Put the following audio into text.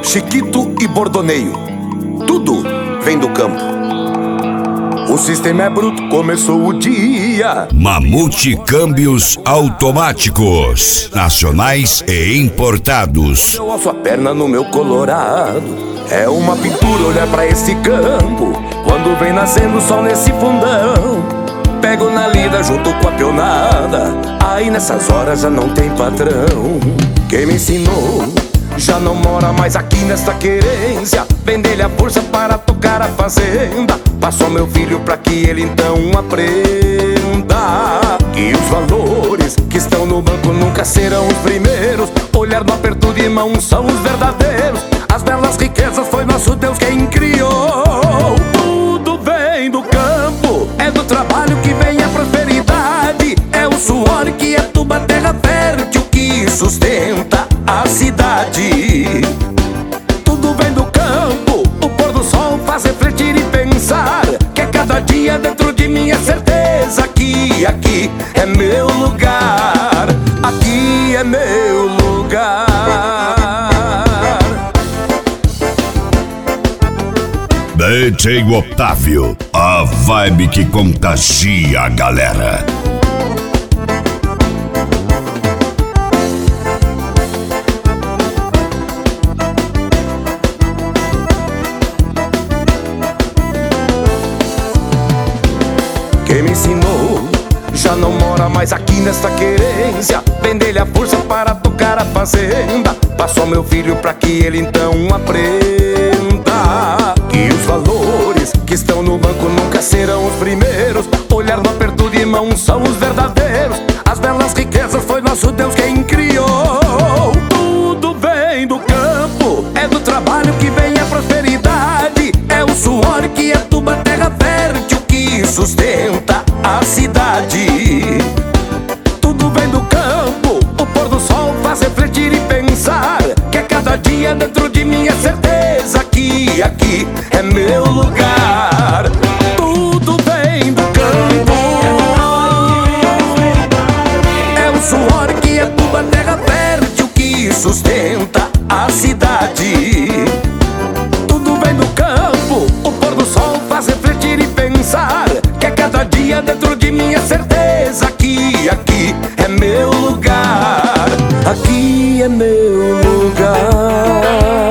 chiquito e bordoneio, tudo vem do campo. O sistema é bruto, começou o dia. Mamute Câmbios Automáticos, nacionais e importados. Eu alço a perna no meu colorado. É uma pintura olhar pra esse campo, quando vem nascendo o sol nesse fundão. Pego na lida junto com a pionada, aí nessas horas já não tem patrão. Quem me ensinou já não mora mais aqui nesta querência. Vender-lhe a força para tocar a fazenda. Passou meu filho pra que ele então aprenda que os valores que estão no banco nunca serão os primeiros. Olhar no aperto de mão são os verdadeiros. As belas riquezas foi nosso Deus quem criou. Tudo vem do campo, é do trabalho que vem a prosperidade. É o suor que aduba a terra fértil que sustenta a cidade. Tudo vem do campo, o pôr do sol faz refletir e pensar que a cada dia dentro de mim é certeza que aqui é meu lugar. Aqui é meu lugar. DJ Otávio, a vibe que contagia a galera. Quem me ensinou já não mora mais aqui nesta querência. Vender-lhe a força para tocar a fazenda. Passou meu filho pra que ele então aprenda que os valores que estão no banco nunca serão os primeiros. Olhar no aperto de mão são os verdadeiros. As belas riquezas foi nosso Deus quem criou. Tudo vem do campo, é do trabalho que vem a prosperidade. É o suor que aduba a terra fértil que sustenta a cidade. Tudo vem do campo, o pôr do sol faz refletir e pensar que a cada dia dentro de mim é certeza que aqui é meu lugar. Tudo vem do campo, é o suor que aduba a terra fértil que sustenta a cidade. Tudo vem do campo, o pôr do sol faz refletir e pensar que a cada dia dentro de mim é certeza que aqui é meu lugar. Aqui é meu lugar.